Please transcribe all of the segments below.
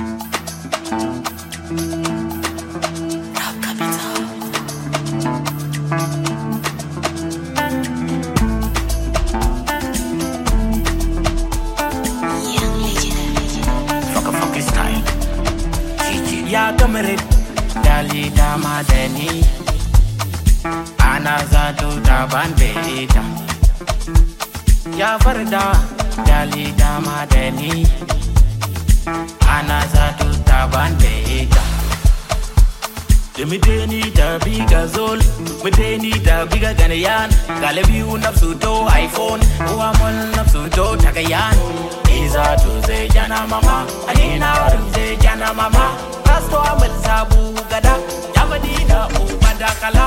Ya kamere dali dama deni ana zato da bandeta ya farda dali dama deni ana zato da bandeta Miteni da biga zol miteni da biga ganayan galibi nafsu to iPhone uwa mol nafsu to tagayan iza to zai jana mama alina warin zai jana mama Rasto amal sabu gada ya madina ubada kala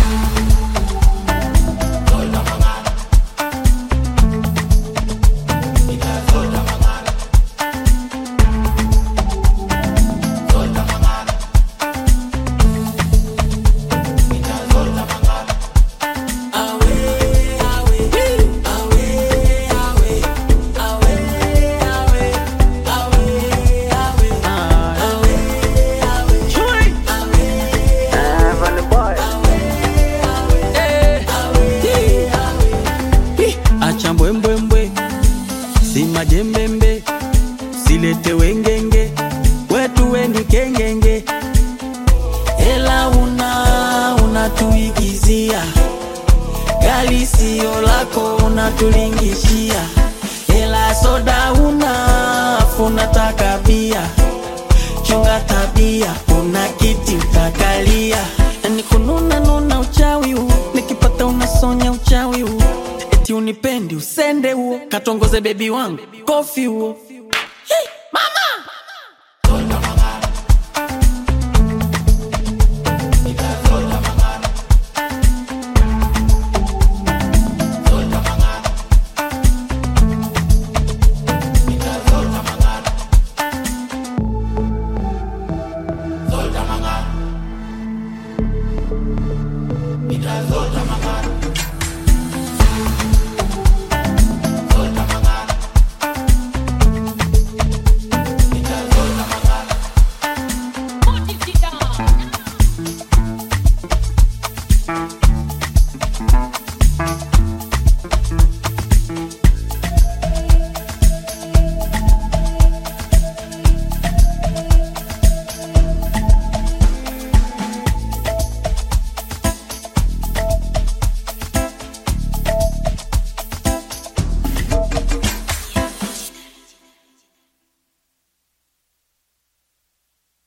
Mbwembwembwe, si majembembe, silete wengenge, wetu weni kengenge. Ela unatuigizia, gali siyo lako unatulingishia. Ela soda funataka bia, chunga tabia, una kiti utakalia. Nikununa uchawi huu, nikipata unasonya uchawi huu. Unipendi usende huo, katongoze baby wangu kofi huo.